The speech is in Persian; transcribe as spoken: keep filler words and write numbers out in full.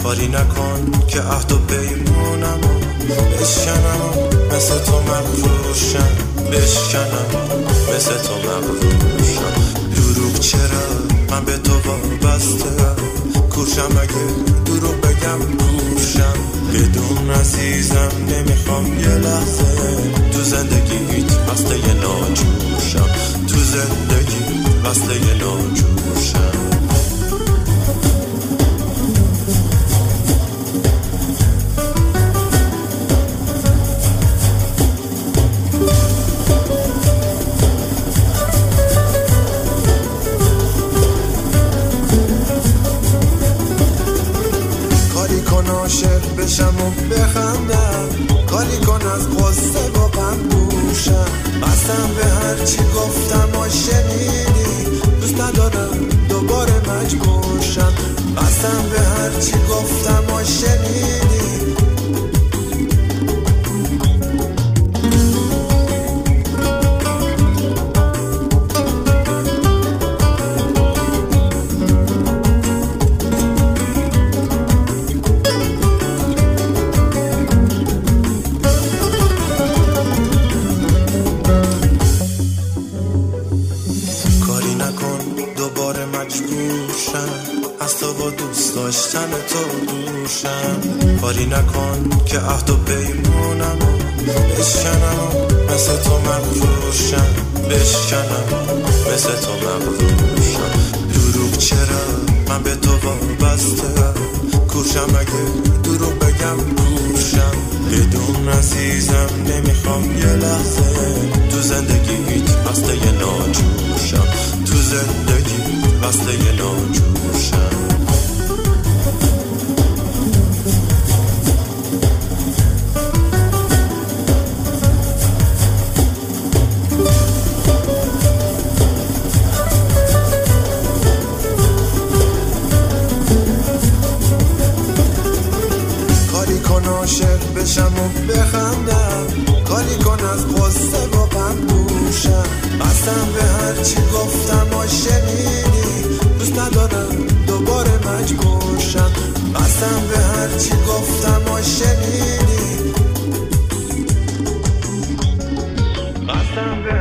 کاری نکن که عهد و پیمونم بشکنم مثل تو مغرورشم، بشکنم مثل تو مغرورشم. دروغ چرا من به تو وابسته‌ام، کورشم اگه دروغ بگم کورشم. بدون عزیزم نمیخوام یه لحظه تو زندگیت وصله یه ناجورشم، تو زندگی وصله یه ناجورشم. عاشق بشم و بخندم، کاری کن از قصه با غم دوشم. بستم به هر چی گفتم و شنیدی، دوست ندارم دوباره مجبورشم. بستم به هر چی گفتم و شنیدی. داشتن تو دوشم، کاری نکن که عهد و پیمونم بشکنم مثل تو مغرورشم، بشکنم مثل تو مغرورشم. دروغ چرا من به تو وابسته‌ام، کورشم اگه دروغ بگم کورشم. بدون عزیزم نمیخوام یه لحظه تو زندگیت وصله یه ناجورشم، تو زندگی وصله یه ناجورشم. عاشق بشم و بخندم، کاری کن از قصه با غم دوشم. بستم به هر چی گفتم و شنیدی، دوست ندارم دوباره مجبورشم. بستم به هر چی گفتم و شنیدی. بستم به